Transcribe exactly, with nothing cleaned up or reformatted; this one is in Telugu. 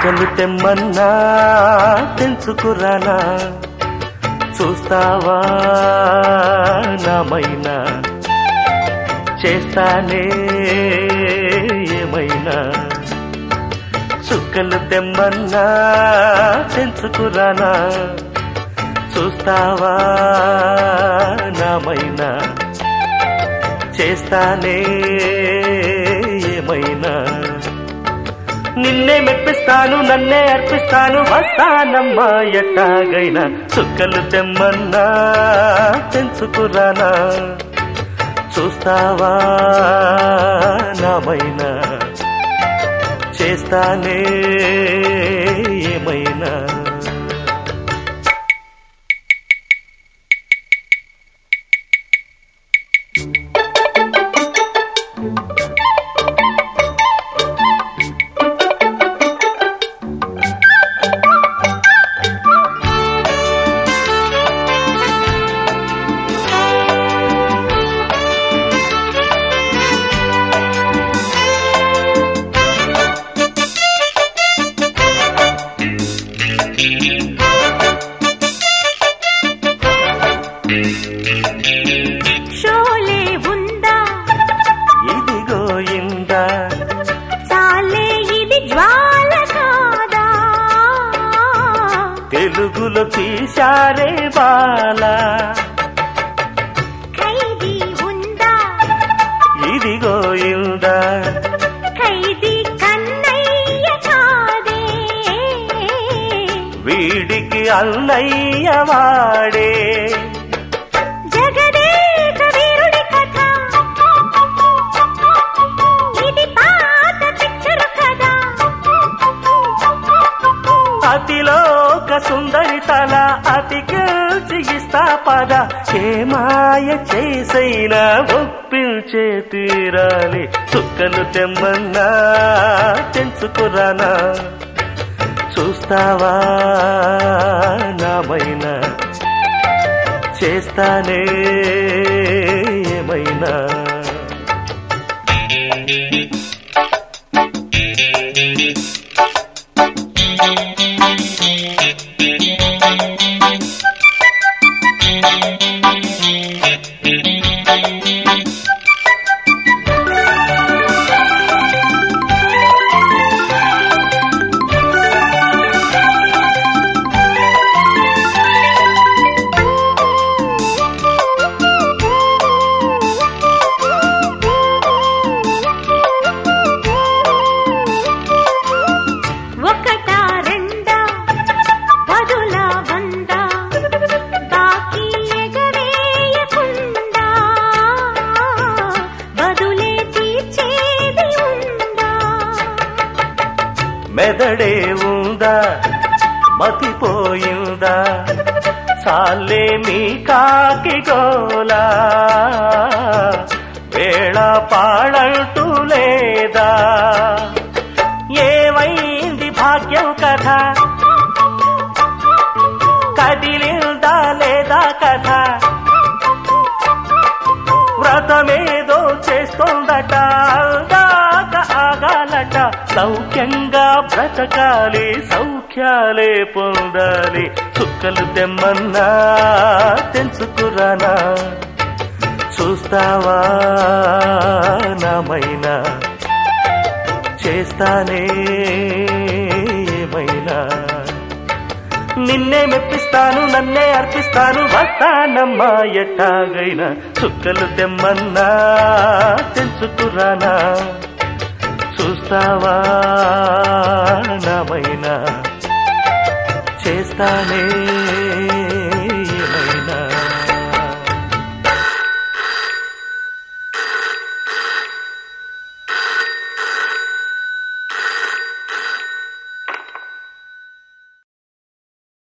చుక్కలు తెమ్మన్నా తెంచుకురానా చూస్తావా నామైనా చేస్తానే ఏమైనా చుక్కలు తెమ్మన్నా తెంచుకురానా చూస్తావా నామైనా చేస్తానే ఏమైనా నిన్నే మెప్పిస్తాను నన్నే అర్పిస్తాను వస్తానమ్మా ఎట్టాగైనా చుక్కలు తెమ్మన్నా తెంచుకురానా చూస్తావా నామైనా చేస్తానే ఏమైనా షోలే ఉందా ఇదిగో ఇందా చాలే ఇది జ్వాల కాదా తెలుగులో తీశారే బాల ఖైదీ ఉందా ఇదిగో ఇందా ఖైదీ కన్నయ్య కాదే వీడికి అన్నయ్య వాడే జగదేక వీరుడి కథ ఇది పాత పిక్చరు కదా అతిలోక సుందరి తల అతికిల్చి ఇస్తా పద ఏ మాయ చేసైనా ఒప్పించే తీరాలి చుక్కలు తెమ్మన్నా తెంచుకురానా చూస్తావా నామైనా చేస్తానే ఏమైనా ఒకటా రెండా పదుల వంద బాకీ ఎగవేయకుండా బదులే తీర్చేది ఉందా మెదడే ఉందా మతిపోయిందా చాలే మీ కాకి గోలా వేళ పాడంటూ లేదా ఏమైంది భాగ్యం కథ కదిలిందా లేదా కథ వ్రతమేదో చేస్తోందట అందాక ఆగాలట సౌఖ్యంగా బ్రతకాలి సౌఖ్యాలే పొందాలి చుక్కలు తెమ్మన్నా తెంచుకురానా చూస్తావా నామైనా చేస్తానే ఏమైనా నిన్నే మెప్పిస్తాను నన్నే అర్పిస్తాను వస్తానమ్మా ఎట్టాగైనా చుక్కలు తెమ్మన్నా తెంచుకురానా చూస్తావా నామైనా చేస్తానే